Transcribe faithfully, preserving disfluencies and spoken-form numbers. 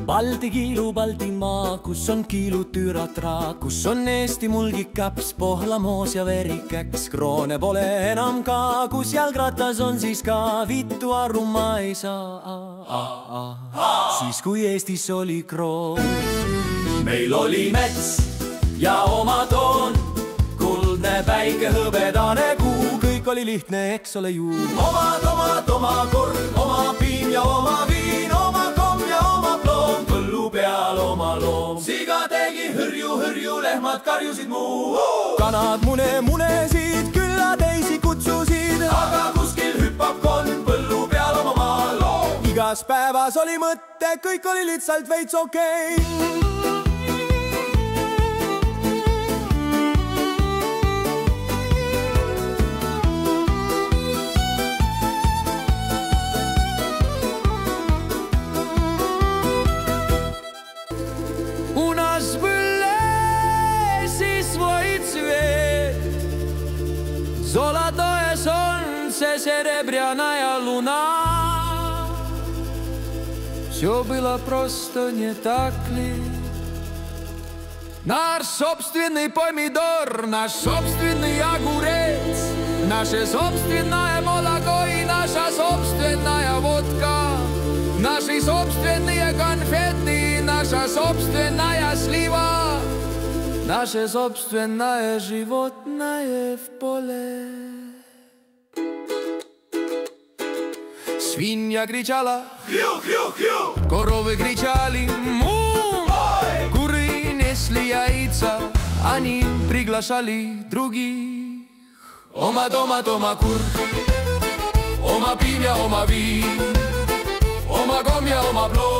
Balti kiilu Baltimaa, kus on kiilutüratraa, kus on Eesti mulgikaps, Pohlamoos ja verikäks. Kroone pole enam ka, kus jalgratas on siis ka, vittu aru ma ei saa. Siis kui Eestis oli kroon, meil oli mets ja oma toon, kuldne päike, hõbedane kuu, kõik oli lihtne, eks ole ju. Omad, omad, oma korv, oma piim ja oma viin, oma komm ja oma ploom, põllu peal oma loom. Siga tegi hõrju, hõrju, lehmad karjusid muu. Kanad mune, munesid, külla teisi kutsusid, aga kuskil hüppab konn põllu peal oma maaloom. Igas päevas oli mõte, kõik oli lihtsalt veits okei okay. Zolatoje солнце, серебряная луна. Все было просто, не так ли? Наш собственный помидор, наш собственный огурец, наше собственное молоко и наша собственная водка, наши собственные конфеты, наша собственная слива, наше собственное животное в поле. Свинья кричала «Хрю-хрю-хрю», коровы кричали «Му», куры несли яйца, они приглашали других. Ома дома, дома кур, ома пивя, ома вин, ома гомя, ома бло.